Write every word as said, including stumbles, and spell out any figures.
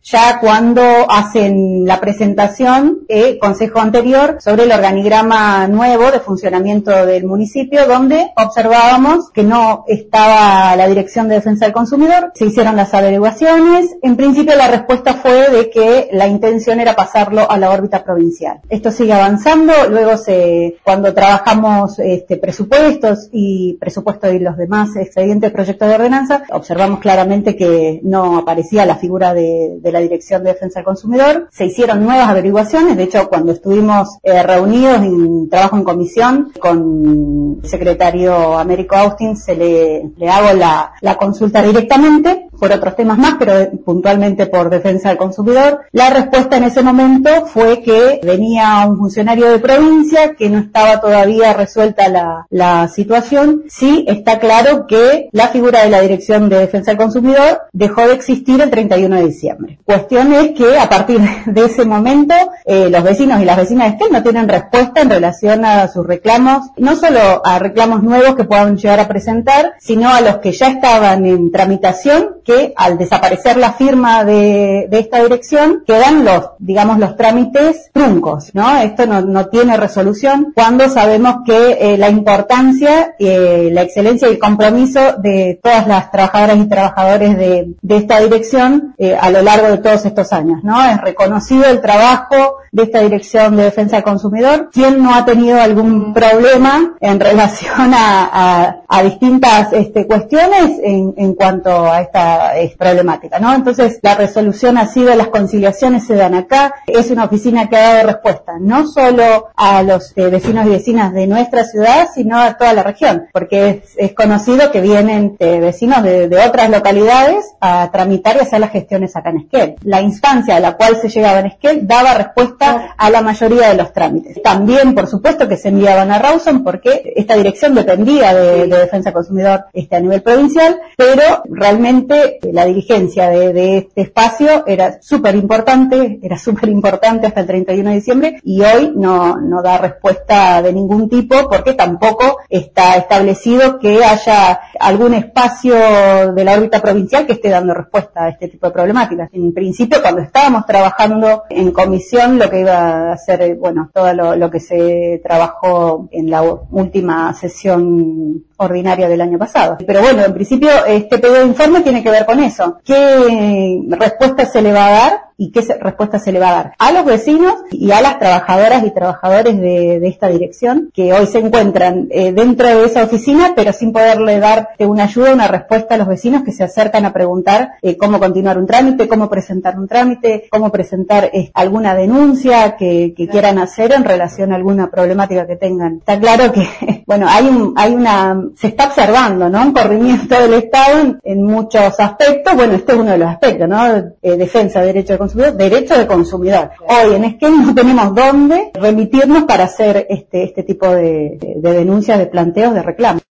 ya cuando hacen la presentación, eh, consejo anterior, sobre el organigrama nuevo de funcionamiento del municipio, donde observábamos que no estaba la Dirección de Defensa del Consumidor, se hicieron las averiguaciones, en principio la respuesta fue de que la intención era pasarlo a la órbita provincial. Esto sigue avanzando, luego se, cuando trabajamos este, presupuestos y presupuestos y los demás expedientes de proyectos de ordenanza, observamos claramente que no aparecía la figura de, de la Dirección de Defensa del Consumidor, se hicieron nuevas averiguaciones, de hecho cuando estuvimos eh, reunidos en trabajo en comisión con el secretario Américo Austin, se le, le hago la, la consulta directamente por otros temas más, pero puntualmente por defensa del consumidor. La respuesta en ese momento fue que venía un funcionario de provincia, que no estaba todavía resuelta la, la situación. Sí está claro que la figura de la Dirección de Defensa del Consumidor dejó de existir el treinta y uno de diciembre. Cuestión es que a partir de ese momento eh, los vecinos y las vecinas de Esquel no tienen respuesta en relación a sus reclamos, no solo a reclamos nuevos que puedan llegar a presentar, sino a los que ya estaban en tramitación, que al desaparecer la firma de, de esta dirección quedan los, digamos, los trámites truncos, ¿no? Esto no, no tiene resolución cuando sabemos que eh, la importancia, eh, la excelencia y el compromiso de todas las trabajadoras y trabajadores de, de esta dirección eh, a lo largo de todos estos años, ¿no? Es reconocido el trabajo de esta Dirección de Defensa del Consumidor. ¿Quién no ha tenido algún problema en relación a, a, a distintas este, cuestiones en, en cuanto a esta es, problemática, ¿no? Entonces, la resolución ha sido, las conciliaciones se dan acá. Es una oficina que ha dado respuesta no solo a los eh, vecinos y vecinas de nuestra ciudad, sino a toda la región, porque es, es conocido que vienen eh, vecinos de, de otras localidades a tramitar y hacer las gestiones acá en Esquel. La instancia a la cual se llegaba en Esquel daba respuesta a la mayoría de los trámites. También, por supuesto, que se enviaban a Rawson porque esta dirección dependía de, de Defensa del Consumidor este, a nivel provincial, pero realmente eh, la dirigencia de, de este espacio era súper importante, era súper importante hasta el treinta y uno de diciembre, y hoy no, no da respuesta de ningún tipo porque tampoco está establecido que haya algún espacio de la órbita provincial que esté dando respuesta a este tipo de problemáticas. En principio, cuando estábamos trabajando en comisión, lo que iba a ser, bueno, todo lo, lo que se trabajó en la última sesión ordinaria del año pasado. Pero bueno, en principio este pedido de informe tiene que ver con eso. ¿Qué respuesta se le va a dar? ¿Y qué respuesta se le va a dar a los vecinos y a las trabajadoras y trabajadores de, de esta dirección que hoy se encuentran eh, dentro de esa oficina, pero sin poderle dar eh, una ayuda, una respuesta a los vecinos que se acercan a preguntar eh, cómo continuar un trámite, cómo presentar un trámite, cómo presentar eh, alguna denuncia que, que quieran hacer en relación a alguna problemática que tengan? Está claro que, bueno, hay un, hay una, se está observando, ¿no? Un corrimiento del Estado en, en muchos aspectos. Bueno, este es uno de los aspectos, ¿no? Eh, defensa de derechos de consumidor, derecho de consumidor. Hoy en Esquel no tenemos dónde remitirnos para hacer este, este tipo de, de, de denuncias, de planteos, de reclamos.